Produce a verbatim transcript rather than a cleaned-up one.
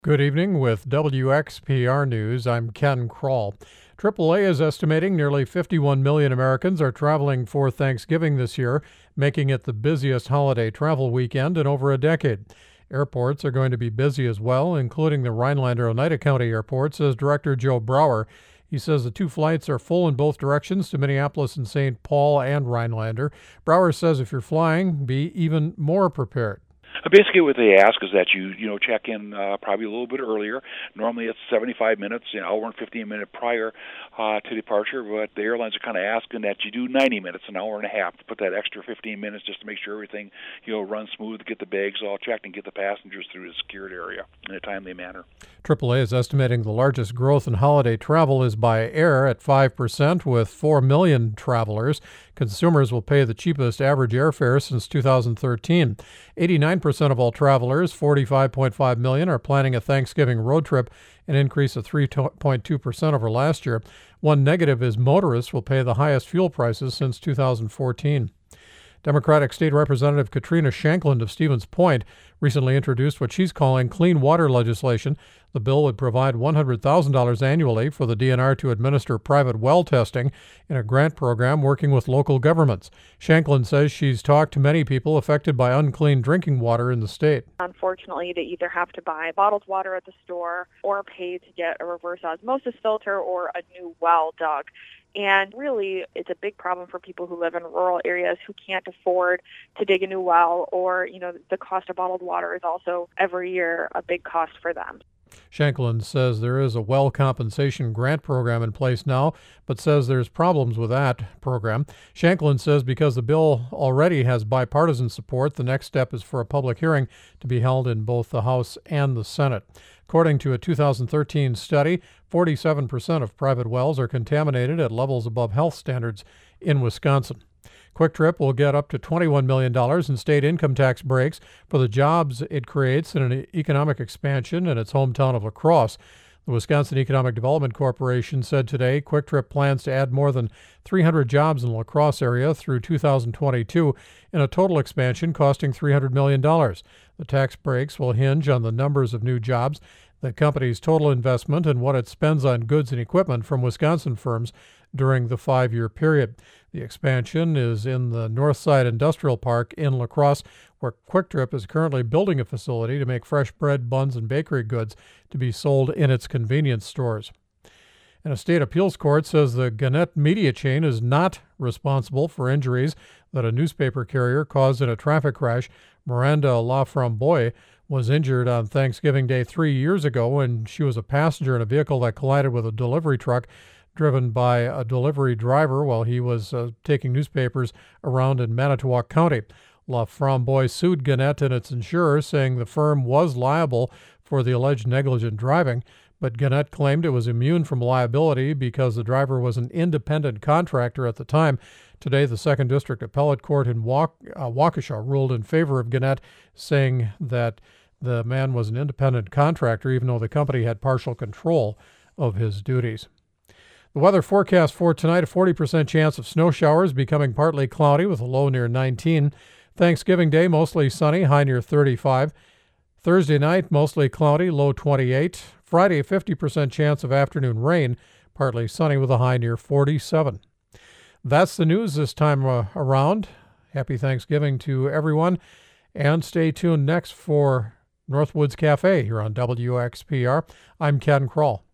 Good evening with W X P R News. I'm Ken Kroll. triple A is estimating nearly fifty-one million Americans are traveling for Thanksgiving this year, making it the busiest holiday travel weekend in over a decade. Airports are going to be busy as well, including the Rhinelander-Oneida County Airport, says Director Joe Brower. He says the two flights are full in both directions to Minneapolis and Saint Paul and Rhinelander. Brower says if you're flying, be even more prepared. Basically, what they ask is that you, you know, check in uh, probably a little bit earlier. Normally, it's seventy-five minutes, an hour and fifteen minutes prior uh, to departure. But the airlines are kind of asking that you do ninety minutes, an hour and a half, to put that extra fifteen minutes just to make sure everything, you know, runs smooth, get the bags all checked, and get the passengers through the secured area in a timely manner. triple A is estimating the largest growth in holiday travel is by air at five percent, with four million travelers. Consumers will pay the cheapest average airfare since two thousand thirteen. eighty-nine percent of all travelers, forty-five point five million, are planning a Thanksgiving road trip, an increase of three point two percent over last year. One negative is motorists will pay the highest fuel prices since two thousand fourteen. Democratic State Representative Katrina Shankland of Stevens Point recently introduced what she's calling clean water legislation. The bill would provide one hundred thousand dollars annually for the D N R to administer private well testing in a grant program working with local governments. Shankland says she's talked to many people affected by unclean drinking water in the state. Unfortunately, they either have to buy bottled water at the store or pay to get a reverse osmosis filter or a new well dug. And really, it's a big problem for people who live in rural areas who can't afford to dig a new well, or, you know, the cost of bottled water is also every year a big cost for them. Shankland says there is a well compensation grant program in place now, but says there's problems with that program. Shankland says because the bill already has bipartisan support, the next step is for a public hearing to be held in both the House and the Senate. According to a two thousand thirteen study, forty-seven percent of private wells are contaminated at levels above health standards in Wisconsin. Quick Trip will get up to twenty-one million dollars in state income tax breaks for the jobs it creates in an economic expansion in its hometown of La Crosse. The Wisconsin Economic Development Corporation said today Quick Trip plans to add more than three hundred jobs in the La Crosse area through two thousand twenty-two in a total expansion costing three hundred million dollars. The tax breaks will hinge on the numbers of new jobs, the company's total investment, and what it spends on goods and equipment from Wisconsin firms during the five-year period. The expansion is in the Northside Industrial Park in La Crosse, where Quick Trip is currently building a facility to make fresh bread, buns, and bakery goods to be sold in its convenience stores. And a state appeals court says the Gannett media chain is not responsible for injuries that a newspaper carrier caused in a traffic crash. Miranda Laframboise was injured on Thanksgiving Day three years ago when she was a passenger in a vehicle that collided with a delivery truck driven by a delivery driver while he was uh, taking newspapers around in Manitowoc County. Laframboise sued Gannett and its insurer, saying the firm was liable for the alleged negligent driving, but Gannett claimed it was immune from liability because the driver was an independent contractor at the time. Today, the Second District Appellate Court in Wauk- uh, Waukesha ruled in favor of Gannett, saying that the man was an independent contractor, even though the company had partial control of his duties. The weather forecast for tonight, a forty percent chance of snow showers, becoming partly cloudy with a low near nineteen. Thanksgiving Day, mostly sunny, high near thirty-five. Thursday night, mostly cloudy, low twenty-eight. Friday, a fifty percent chance of afternoon rain, partly sunny with a high near forty-seven. That's the news this time uh, around. Happy Thanksgiving to everyone, and stay tuned next for Northwoods Cafe here on W X P R. I'm Ken Kroll.